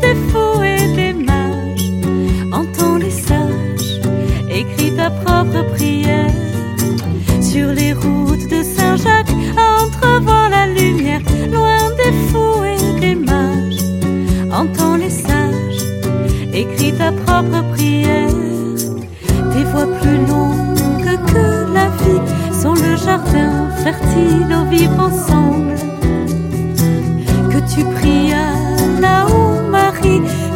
des fous et des mages. Entends les sages, écris ta propre prière. Sur les routes de Saint-Jacques, à entrevoir la lumière, loin des fous et des mages. Entends les sages, écris ta propre prière. Des voies plus longues que la vie sont le jardin fertile au vivre ensemble. Que tu pries à là-haut, Marie,